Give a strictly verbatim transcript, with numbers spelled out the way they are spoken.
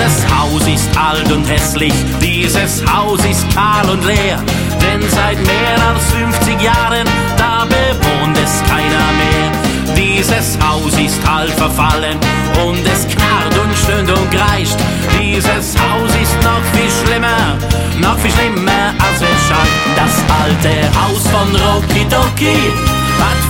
Dieses Haus ist alt und hässlich, dieses Haus ist kahl und leer, denn seit mehr als fünfzig Jahren, da bewohnt es keiner mehr. Dieses Haus ist halb verfallen und es knarrt und stöhnt und kreischt. Dieses Haus ist noch viel schlimmer, noch viel schlimmer als es scheint. Das alte Haus von Rocky Doki hat